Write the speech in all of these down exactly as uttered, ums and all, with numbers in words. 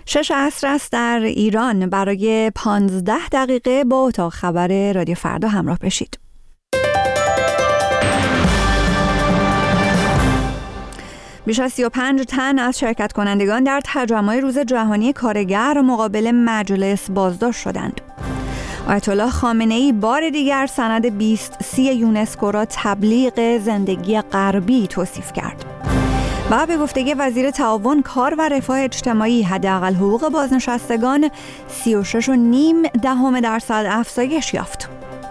شش عصر است در ایران. برای پانزده دقیقه با اتاق خبر رادیو فردا همراه بشید. بیش از سی و پنج تن از شرکت کنندگان در تجمع روز جهانی کارگر مقابل مجلس بازداشت شدند. آیت الله خامنه‌ای بار دیگر سند بیست سی یونسکو را تبلیغ زندگی غربی توصیف کرد. و به گفته وزیر تعاون کار و رفاه اجتماعی، حداقل حقوق بازنشستگان سی و شش و نیم دهم درصد افزایش یافت.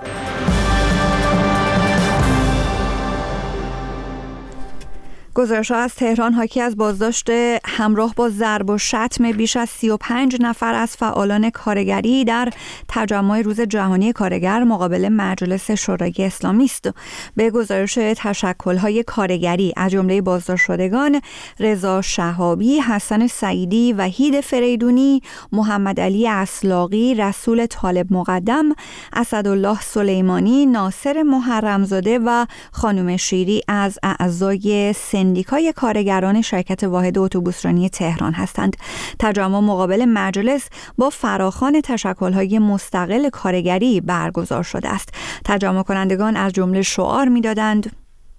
گزارش‌ها از تهران حاکی از بازداشت همراه با ضرب و شتم بیش از سی و پنج نفر از فعالان کارگری در تجمع روز جهانی کارگر مقابل مجلس شورای اسلامی است. به گزارش تشکل‌های کارگری از جمله بازداشت شدگان رضا شهابی، حسن سعیدی، وحید فریدونی، محمد علی اصلاقی، رسول طالب مقدم، اسدالله سلیمانی، ناصر محرمزاده و خانم شیری از اعضای سندیکای کارگران شرکت واحد اتوبوسرانی تهران هستند. تجمع مقابل مجلس با فراخوان تشکل‌های مستقل کارگری برگزار شده است. تجمع کنندگان از جمله شعار می‌دادند: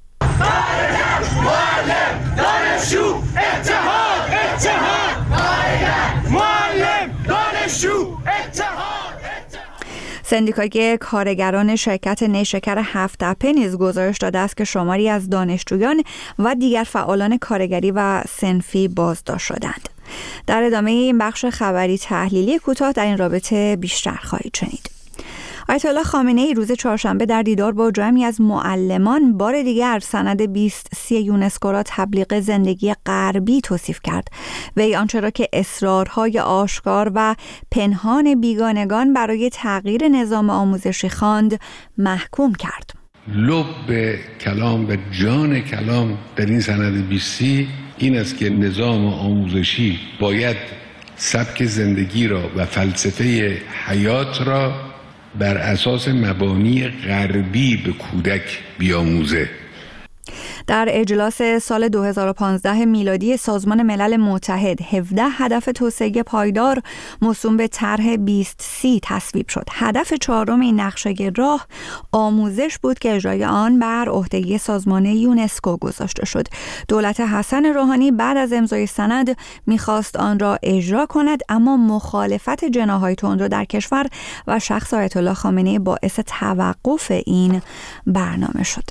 معلم، دانشجو، اتحاد، اتحاد، معلم، دانشجو، اتحاد. سندیکای کارگران شرکت نیشکر هفت تپه نیز گزارش داده است که شماری از دانشجویان و دیگر فعالان کارگری و صنفی بازداشت شدند. در ادامه این بخش خبری تحلیلی کوتاه در این رابطه بیشتر خواهید شنید. آیت الله خامنه‌ای روز چهارشنبه در دیدار با جمعی از معلمان بار دیگر سند بیست سی یونسکو را تبلیغ زندگی غربی توصیف کرد. وی آنچه را که اصرارهای آشکار و پنهان بیگانگان برای تغییر نظام آموزشی خواند محکوم کرد. لب کلام و جان کلام در این سند بیست سی این است که نظام آموزشی باید سبک زندگی را و فلسفه حیات را بر اساس مبانی غربی به کودک بیاموزه. در اجلاس سال دو هزار و پانزده میلادی سازمان ملل متحد هفده هدف توسعه پایدار موسوم به طرح بیست سی تصویب شد. هدف چهارم این نقشه راه آموزش بود که اجرای آن بر عهده سازمان یونسکو گذاشته شد. دولت حسن روحانی بعد از امضای سند میخواست آن را اجرا کند، اما مخالفت جناح‌های تندرو در کشور و شخص آیت الله خامنه‌ای باعث توقف این برنامه شد.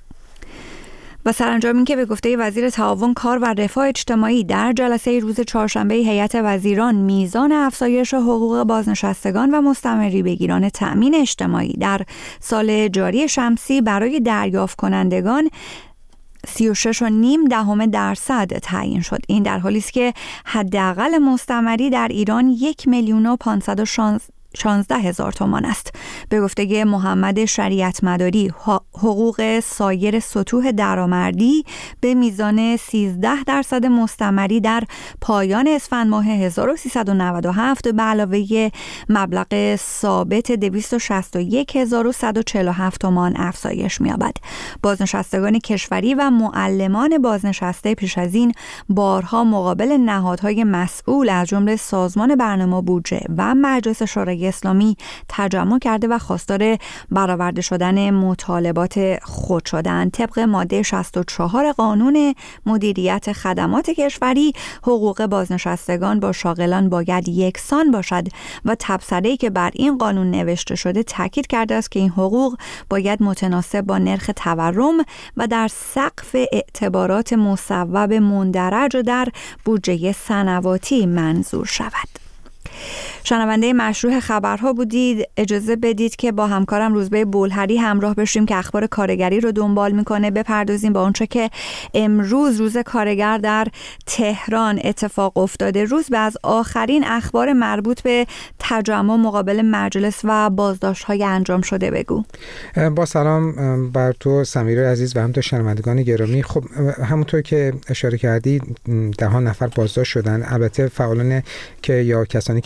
و سرانجام این که به گفته وزیر تعاون کار و رفاه اجتماعی در جلسه روز چهارشنبه هیئت وزیران میزان افزایش حقوق بازنشستگان و مستمری بگیران تأمین اجتماعی در سال جاری شمسی برای دریافت کنندگان سی و شش و نیم دهم درصد تعیین شد. این در حالی است که حداقل مستمری در ایران یک میلیون و پانصد و شانزده هزار تومان است. به گفته محمد شریعت مداری حقوق سایر سطوح درآمدی به میزان سیزده درصد مستمری در پایان اسفند ماه هزار و سیصد و نود و هفت به علاوه مبلغ ثابت دویست و شصت و یک هزار و صد و چهل و هفت تومان افزایش می‌یابد. بازنشستگان کشوری و معلمان بازنشسته پیش از این بارها مقابل نهادهای مسئول از جمله سازمان برنامه بودجه و مجلس شورای اسلامی تجمع کرده و خواستار برآورده شدن مطالبات خود شدند. طبق ماده شصت و چهار قانون مدیریت خدمات کشوری حقوق بازنشستگان با شاغلان باید یکسان باشد و تبصره‌ای که بر این قانون نوشته شده تاکید کرده است که این حقوق باید متناسب با نرخ تورم و در سقف اعتبارات مصوب مندرج در بودجه سنواتی منظور شود. شنونده مشروع خبرها بودید. اجازه بدید که با همکارم روزبه بولهری همراه بشیم که اخبار کارگری رو دنبال میکنه. بپردازیم با اونچه که امروز روز کارگر در تهران اتفاق افتاده. روزبه، از آخرین اخبار مربوط به تجمع مقابل مجلس و بازداشت‌های انجام شده بگو. با سلام بر تو سمیرا عزیز و همینطور شنوندگان گرامی. خب همونطور که اشاره کردی ده ها نفر بازداشت شدن. البته فعالان که یا کسانی که در تجمع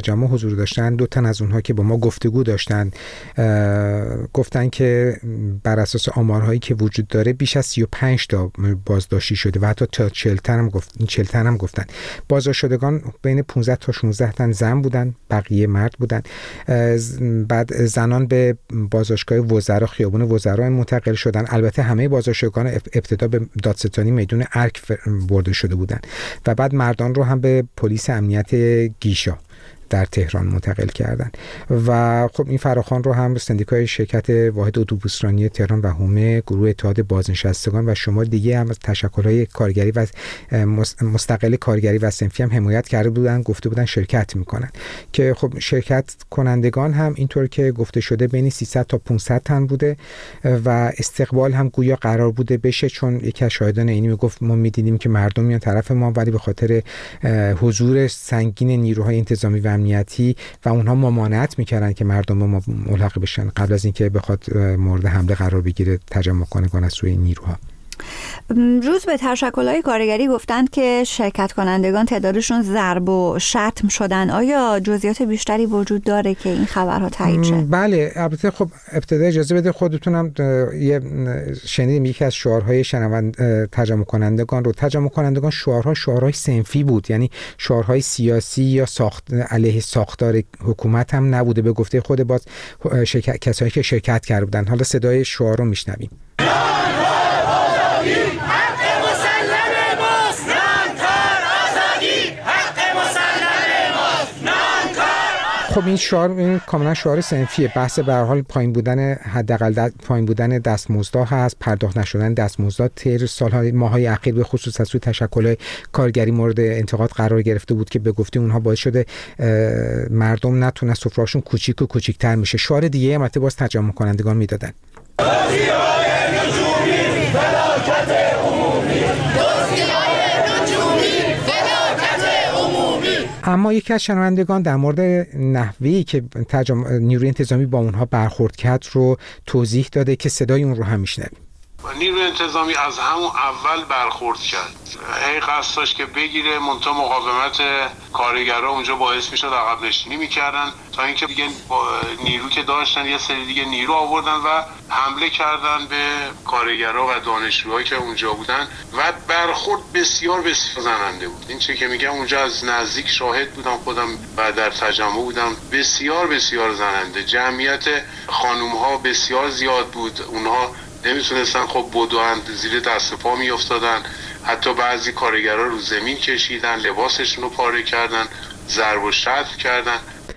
تجمع حضور داشتن، دو تن از اونها که با ما گفتگو داشتن گفتن که بر اساس آمارهایی که وجود داره بیش از سی و پنج تا بازداشتی شده و حتی تا چهل تن هم گفت چهل تن هم گفتن. بازداشت شدگان بین پانزده تا شانزده تن زن بودن، بقیه مرد بودن. بعد زنان به بازداشتگاه وزرا، خیابان وزرا منتقل شدن. البته همه بازداشتگان ابتدا به دادستانی میدون ارک برده شده بودن و بعد مردان رو هم به پلیس امنیت گیشا در تهران منتقل کردن. و خب این فراخوان رو هم سندیکای شرکت واحد اتوبوسرانی تهران و حومه، گروه اتحاد بازنشستگان و شمار دیگه هم از تشکل‌های کارگری و مستقل کارگری و صنفی هم حمایت کرده بودن، گفته بودن شرکت میکنن که خب شرکت کنندگان هم اینطور که گفته شده بین سیصد تا پانصد تن بوده و استقبال هم گویا قرار بوده بشه، چون یکی از شاهدان عینی میگفت ما میدیدیم که مردم میان طرف ما ولی به خاطر حضور سنگین نیروهای انتظامی و امنیتی و اونها ممانعت میکردن که مردم ما ملحق بشن قبل از اینکه بخواد مورد حمله قرار بگیره تجمع کنندگان از سوی نیروها. روز به تشکل‌های کارگری گفتند که شرکت کنندگان تعدادشون ضرب و شتم شدن. آیا جزئیات بیشتری وجود داره که این خبرها تایید شه؟ بله، البته خب ابتدا اجازه بده خودتونم یه شنیدیم یکی از شعارهای شنوند تجمع کنندگان رو. تجمع کنندگان شعارها شعارهای صنفی بود، یعنی شعارهای سیاسی یا ساخت علیه ساختار حکومت هم نبوده. به گفته خود باز شرکت... کسایی که شرکت کرده بودن. حالا صدای شعار رو میشنویم. خب این شعار این کاملا شعار صنفیه. بحث به هر حال پایین بودن حداقل پایین بودن دستمزدها هست، پرداخت نشدن دستمزدها. طی سال‌های ماه‌های اخیر به خصوص از سوی تشکل‌های کارگری مورد انتقاد قرار گرفته بود که به گفته اونها باعث شده مردم نتونن سفره‌هاشون کوچیک و کوچیک‌تر میشه. شعار دیگه هم البته باز تجمع کنندگان میدادن. اما یکی از شنوندگان در مورد نحوهی که تجمع نیروی انتظامی با اونها برخورد کرد رو توضیح داده که صدای اون رو هم میشنویم. نیروی انتظامی از همون اول برخورد کرد، هی قصد داشت که بگیره، منتها مقاومت کارگرها اونجا باعث میشد عقب نشینی میکردن تا اینکه دیگه نیرو که داشتن یه سری دیگه نیرو آوردن و حمله کردن به کارگرها و دانشجوهایی که اونجا بودن و برخورد بسیار بسیار زننده بود. این چه که میگم اونجا از نزدیک شاهد بودم خودم و در تجمع بودم. بسیار بسیار زننده. جمعیت خانوم ها بسیار زیاد بود، اونها نمیتونستن خب بدوند، زیر دست پا میافتادن، حتی بعضی کارگرها رو زمین کشیدن، لباسشون رو پاره کردن، ضرب و شتم کردن.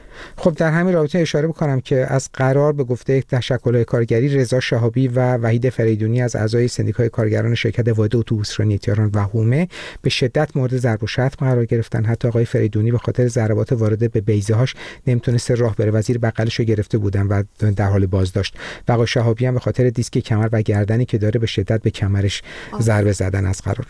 خب در همین رابطه اشاره بکنم که از قرار به گفته تشکل‌های کارگری رضا شهابی و وحید فریدونی از اعضای سندیکای کارگران شرکت واحد اتوبوسرانی تهران و حومه به شدت مورد ضرب و شتم قرار گرفتن. حتی آقای فریدونی به خاطر ضربات وارده به بیضه‌هاش نمیتونست راه بره و زیر بغلش رو گرفته بودن و در حال بازداشت. و آقای شهابی هم به خاطر دیسک کمر و گردنی که داره به شدت به کمرش ضربه زدن از قرار.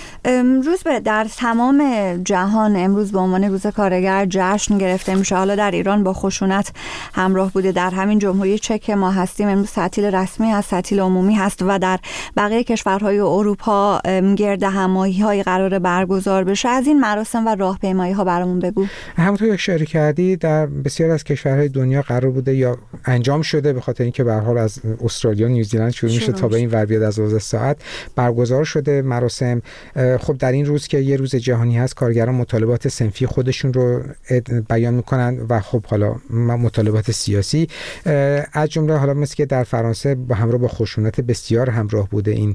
امروز به در تمام جهان امروز به عنوان روز کارگر جشن گرفته میشه. حالا در ایران با خشونت همراه بوده. در همین جمهوری چک ما هستیم امروز تعطیل رسمی هست، تعطیل عمومی هست و در بقیه کشورهای اروپا گرد همایی‌های قرار برگزار بشه. از این مراسم و راهپیمایی‌ها برامون بگو. همونطور که اشاره کردی در بسیار از کشورهای دنیا قرار بوده یا انجام شده، به خاطر اینکه به هر حال از استرالیا و نیوزیلند شروع میشه تا به این ور بیاد از دوازده ساعت برگزار شده مراسم. خب در این روز که یه روز جهانی هست کارگران مطالبات صنفی خودشون رو بیان میکنن و خب حالا مطالبات سیاسی از جمله حالا مثل که در فرانسه با همراه با خشونت بسیار همراه بوده این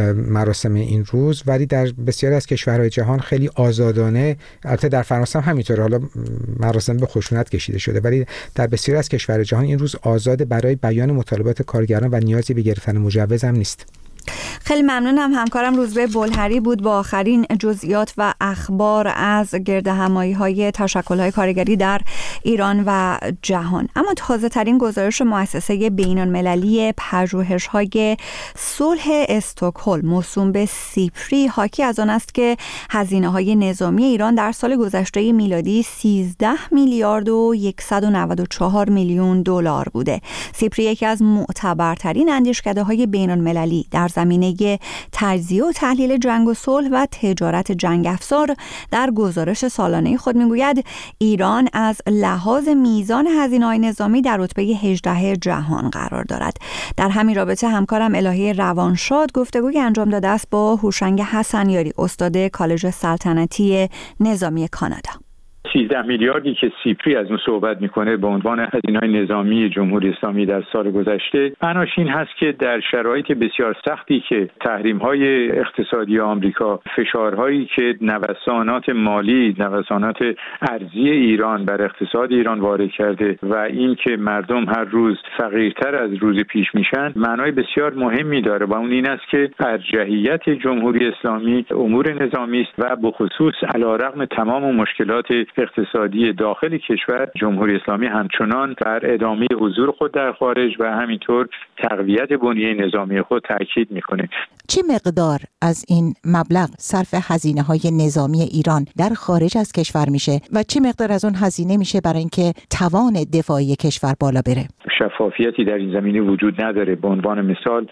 مراسم این روز، ولی در بسیاری از کشورهای جهان خیلی آزادانه، البته در فرانسه هم همینطوره، حالا مراسم به خشونت کشیده شده، ولی در بسیاری از کشورهای جهان این روز آزاد برای بیان مطالبات کارگران و نیازی به گرفتن مجوز هم نیست. خیلی ممنونم. همکارم روزبه بلهری بود با آخرین جزئیات و اخبار از گرد همایی‌های تشکل‌های کارگری در ایران و جهان. اما تازه ترین گزارش مؤسسه بین‌المللی پژوهش‌های صلح استکهلم موسوم به سیپری حاکی از آن است که هزینه‌های نظامی ایران در سال گذشته میلادی سیزده میلیارد و صد و نود و چهار میلیون دلار بوده. سیپری یکی از معتبرترین اندیشکده‌های بین‌المللی در زمینه تجزیه و تحلیل جنگ و صلح و تجارت جنگ افزار در گزارش سالانه خود میگوید ایران از لحاظ میزان هزینه‌های نظامی در رتبه هجدهم جهان قرار دارد. در همین رابطه همکارم الهی روانشاد گفتگوی انجام داده است با هوشنگ حسنیاری، استاد کالج سلطنتی نظامی کانادا. سیزده میلیاردی که سیپری از اون صحبت میکنه به عنوان هزینه‌های نظامی جمهوری اسلامی در سال گذشته، معناش این هست که در شرایط بسیار سختی که تحریم‌های اقتصادی آمریکا، فشارهایی که نوسانات مالی، نوسانات ارزی ایران بر اقتصاد ایران وارد کرده و این که مردم هر روز فقیرتر از روز پیش میشن، معنای بسیار مهمی داره و اون این است که ارجحیت جمهوری اسلامی امور نظامی است و به خصوص علیرغم تمام مشکلات اقتصادی داخل کشور، جمهوری اسلامی همچنان بر ادامه حضور خود در خارج و همینطور تقویت بنیه نظامی خود تاکید میکنه. چه مقدار از این مبلغ صرف هزینه‌های نظامی ایران در خارج از کشور میشه و چه مقدار از اون هزینه میشه برای اینکه توان دفاعی کشور بالا بره؟ شفافیتی در این زمینه وجود نداره. به عنوان مثال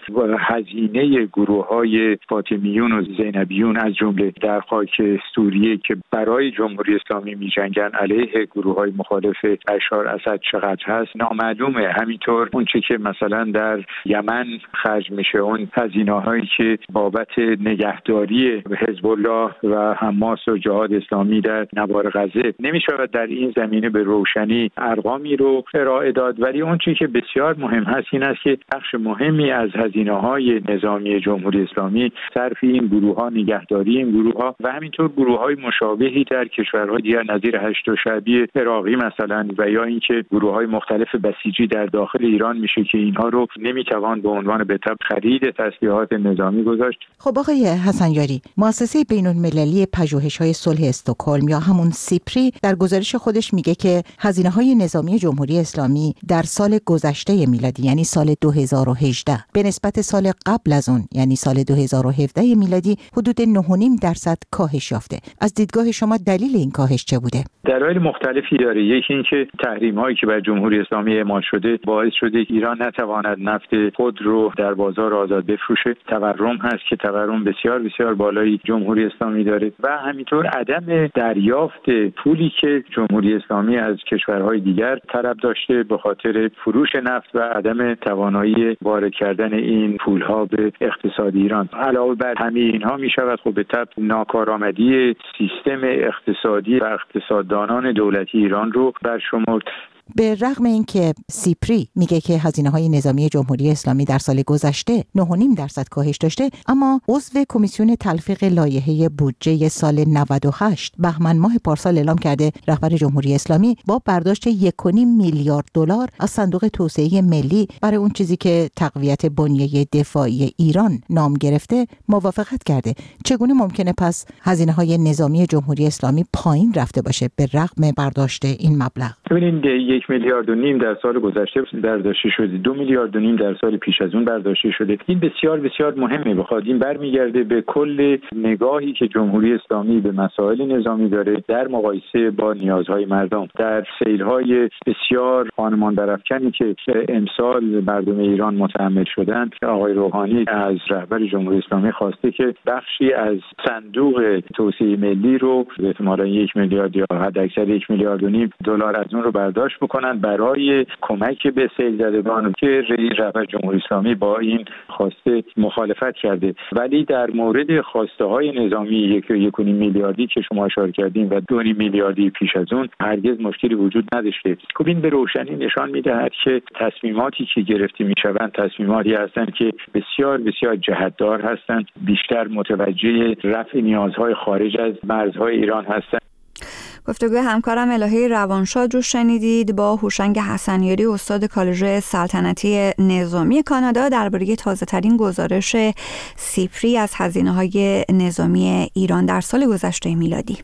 هزینه گروه‌های فاطمیون و زینبیون از جمله در خاک سوریه که برای جمهوری اسلامی می‌جنگن علیه گروه‌های مخالف بشار اسد چقدر هست نامعلومه. همینطور اون چه که مثلا در یمن خرج میشه، اون هزینه‌هایی که بابت نگهداری حزب الله و حماس و جهاد اسلامی در نوار غزه، نمی‌شود در این زمینه به روشنی ارقامی رو ارائه داد. ولی اون چیزی که بسیار مهم هست این است که بخش مهمی از هزینه‌های نظامی جمهوری اسلامی صرف این گروه‌ها، نگهداری این گروه‌ها و همینطور گروه‌های مشابهی در کشورهای دیگر نظیر هشت و شعبی عراقی مثلا و یا اینکه گروه‌های مختلف بسیجی در داخل ایران میشه که اینها رو نمیتوان به عنوان به تبع خرید تسلیحات نظامی گذاشت. خب آقای حسنیاری، مؤسسه بین‌المللی پژوهش‌های صلح استکهلم یا همون سیپری در گزارش خودش میگه که هزینه‌های نظامی جمهوری اسلامی در سال گذشته میلادی یعنی سال دو هزار و هجده به نسبت سال قبل از اون یعنی سال دو هزار و هفده میلادی حدود نه و نیم درصد کاهش یافته. از دیدگاه شما دلیل این کاهش چه بوده؟ دلایل مختلفی داره. یکی این که تحریم‌هایی که بر جمهوری اسلامی اعمال شده باعث شده که ایران نتواند نفت خود رو در بازار آزاد بفروشه. تورم هست که تورم بسیار بسیار بالایی جمهوری اسلامی داره و همینطور عدم دریافت پولی که جمهوری اسلامی از کشورهای دیگر طلب داشته به خاطر فروش نفت و عدم توانایی وارد کردن این پولها به اقتصاد ایران. علاوه بر همه اینها می شود خب به تبع ناکارآمدی سیستم اقتصادی و اقتصاددانان دولتی ایران رو برشمرد. به رغم اینکه سیپری میگه که هزینه‌های نظامی جمهوری اسلامی در سال گذشته نه و نیم درصد کاهش داشته، اما عضو کمیسیون تلفیق لایحه بودجه سال نود و هشت بهمن ماه پارسال اعلام کرده رهبر جمهوری اسلامی با برداشت یک و نیم میلیارد دلار از صندوق توسعه ملی برای اون چیزی که تقویت بنیه دفاعی ایران نام گرفته موافقت کرده. چگونه ممکنه پس هزینه‌های نظامی جمهوری اسلامی پایین رفته باشه به رغم برداشت این مبلغ؟ ببینید یک میلیارد و نیم در سال گذشته برداشته شده، دو میلیارد و نیم در سال پیش از اون برداشته شده. این بسیار بسیار مهمه. بخواد این برمیگرده به کل نگاهی که جمهوری اسلامی به مسائل نظامی داره در مقایسه با نیازهای مردم. در سیل‌های بسیار خانمان برافکنی که امسال مردم ایران متحمل شدن، آقای روحانی از رهبر جمهوری اسلامی خواسته که بخشی از صندوق توسعه ملی رو به احتمال یک میلیارد یا حداکثر یک میلیارد و نیم دلار از اون رو برداشت بکنن برای کمک به سیل زدگان که رئیس رهبر جمهوری اسلامی با این خواسته مخالفت کرده. ولی در مورد خواسته های نظامی یک یک و نیم میلیاردی که شما اشاره کردین و دو نیم میلیاردی پیش از اون هرگز مشکلی وجود نداشته. خب این به روشنی نشان میدهد که تصمیماتی که گرفته میشوند تصمیماتی هستند که بسیار بسیار جهتدار هستند، بیشتر متوجه رفع نیازهای خارج از مرزهای ایران هستند. گفتگوی همکارم الهی روانشاد رو شنیدید با هوشنگ حسنیاری، استاد کالج سلطنتی نظامی کانادا درباره تازه‌ترین گزارش سیپری از هزینه‌های نظامی ایران در سال گذشته میلادی.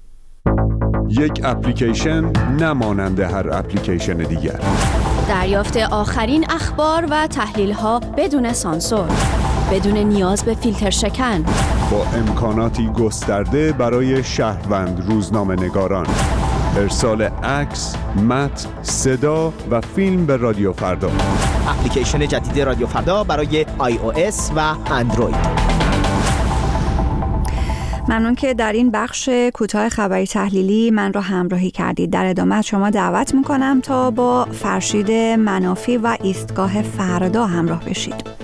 یک اپلیکیشن نمانند هر اپلیکیشن دیگر. دریافت آخرین اخبار و تحلیل‌ها بدون سانسور، بدون نیاز به فیلتر شکن، با امکاناتی گسترده برای شهروند روزنامه‌نگاران. ارسال عکس، متن، صدا و فیلم به رادیو فردا. اپلیکیشن جدید رادیو فردا برای آی او اس و اندروید. ممنون که در این بخش کوتاه خبری تحلیلی من را همراهی کردید. در ادامه شما دعوت میکنم تا با فرشید منافی و ایستگاه فردا همراه بشید.